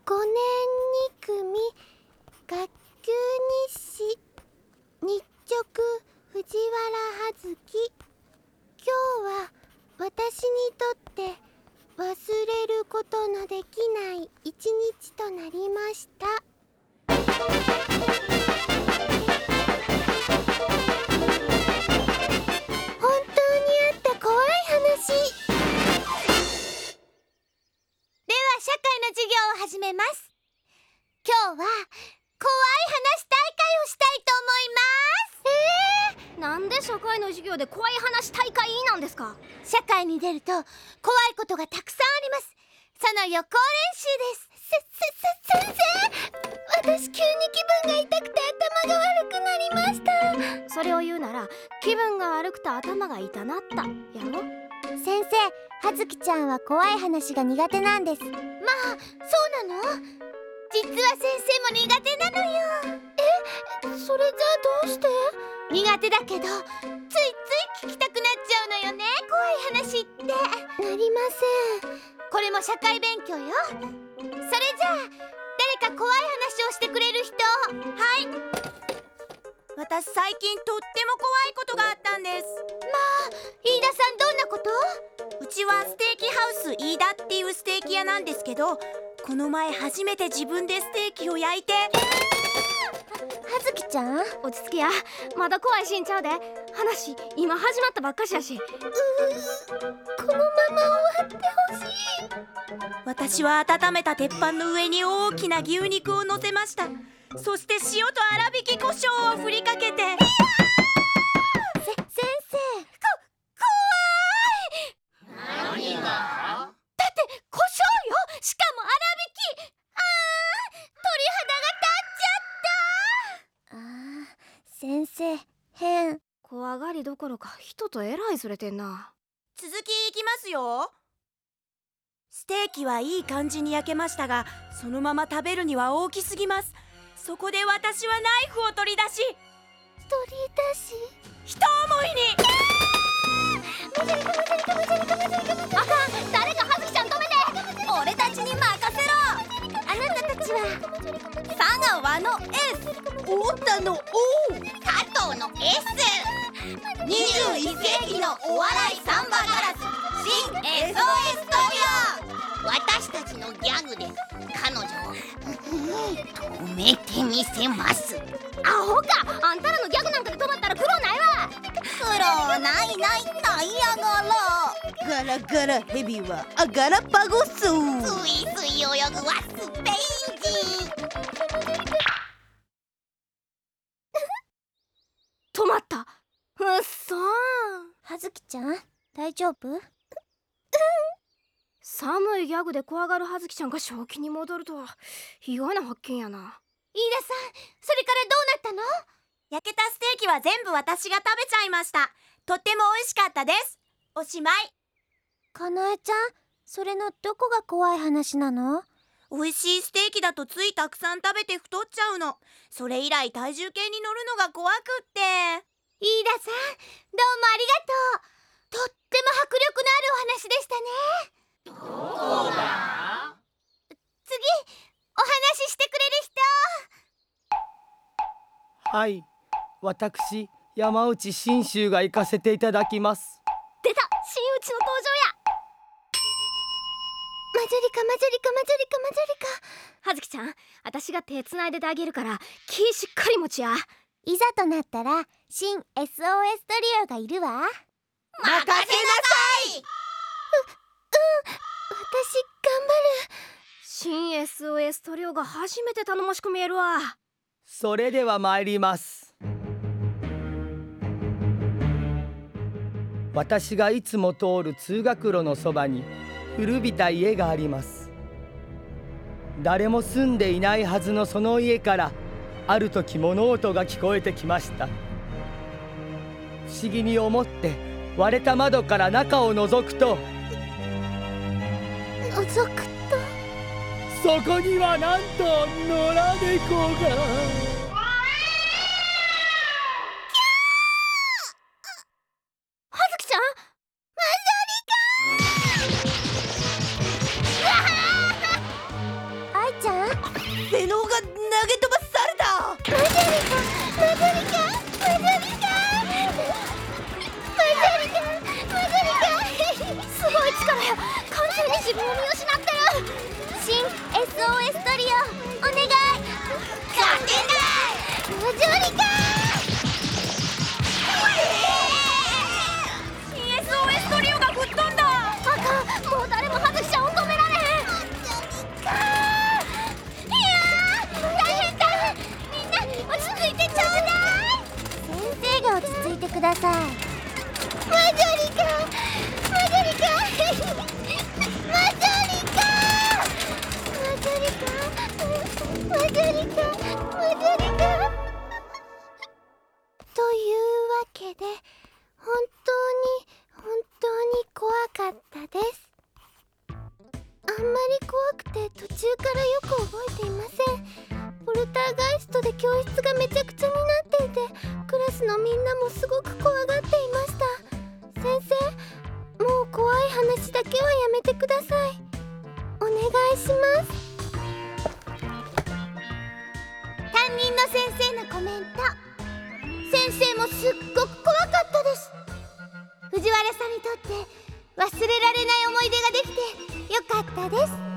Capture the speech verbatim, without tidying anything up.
ごねんに組学級日誌日直藤原葉月。今日は私にとって忘れることのできない一日となりました。本当にあった怖い話。では社会の授業を始めます。今日は怖い話大会をしたいと思います。えー、 なんで社会の授業で怖い話大会なんですか？ 社会に出ると怖いことがたくさんあります。その予行練習です。せ、せ、せ、先生、私急に気分が痛くて頭が悪くなりました。 それを言うなら気分が悪くて頭が痛なったやろ。 先生、葉月ちゃんは怖い話が苦手なんです。まあ、そうなの？実は先生も苦手なのよ。え、それじゃあどうして？苦手だけどついつい聞きたくなっちゃうのよね、怖い話って。なりません。これも社会勉強よ。それじゃあ誰か怖い話をしてくれる人。はい。 私最近とっても怖いことがあったんです。 まあ、飯田さんどんなこと？ うちはステーキハウス飯田っていうステーキ屋なんですけど、この前初めて自分でステーキを焼いて。 葉月ちゃん、 落ち着きや、まだ怖いしんちゃうで。話今始まったばっかしやし。うー、このまま終わってほしい。 私は温めた鉄板の上に大きな牛肉を乗せました。そして塩と粗挽き胡椒を振りかけて。せ、先生、こ、怖い。 何が？ だって胡椒よ。しかも粗挽き。あー、鳥肌が立っちゃった。あー、先生変。 怖がりどころか人とえらいずれてんな。 続きいきますよ。ステーキはいい感じに焼けましたが、そのまま食べるには大きすぎます。そこで私はナイフを取り出し取り出し一思いに。 あかん、誰か葉月ちゃん止めて。 俺たちに任せろ。 あなたたちは佐川の S、 太田の O、 加藤の S。 にじゅういっせいきのお笑いサンバガラス新 エスオーエス トリオ。私たちのギャグで彼女を止めてみせます。 アホか、あんたらのギャグなんかで止まったら苦労ないわ。 苦労ないないないやがら。ガラガラヘビはアガラパゴス。 スイスイ泳ぐはスペイン人。 止まった。うっそー。 葉月ちゃん大丈夫？ 寒いギャグで怖がる葉月ちゃんが正気に戻るとは意外な発見やな。 飯田さん、それからどうなったの？ 焼けたステーキは全部私が食べちゃいました。とっても美味しかったです。おしまい。 かなえちゃん、それのどこが怖い話なの？ 美味しいステーキだとついたくさん食べて太っちゃうの。それ以来体重計に乗るのが怖くって。 飯田さん、どうもありがとう。とっても迫力のあるお話でしたね。 どこだ？ 次、お話ししてくれる人。 はい、私山内信州が行かせていただきます。 出た、真打ちの登場や。 マジョリカマジョリカマジョリカマジョリカ。 葉月ちゃん、私が手つないでてあげるから気しっかり持ちや。 いざとなったら新 エスオーエス トリオがいるわ。 任せなさい。 う、うん、私頑張る。 新 エスオーエス トリオが初めて頼もしく見えるわ。 それでは参ります。私がいつも通る通学路のそばに古びた家があります。誰も住んでいないはずのその家からある時物音が聞こえてきました。不思議に思って割れた窓から中を覗くと覗くとそこにはなんと野良猫が。 葉月ちゃん、 愛ちゃん、 自分を見失ってる。新 エスオーエス トリオお願い。 勝てない。 無重力か。 新 エスオーエス トリオが吹っ飛んだ。 あかん、もう誰も葉月ちゃんを止められへん。いやー大変大変。みんな落ち着いてちょうだい。先生が落ち着いてください。マジョリカマジョリカマジョリカマジョリカマジョリカマジョリカというわけで本当に本当に怖かったです。あんまり怖くて途中からよく覚えていません。ポルターガイストで教室がめちゃくちゃになっていて、クラスのみんなもすごく怖がっていました。先生、もう怖い話だけはやめてください。お願いします。担任の先生のコメント。先生もすっごく怖かったです。藤原さんにとって忘れられない思い出ができてよかったです。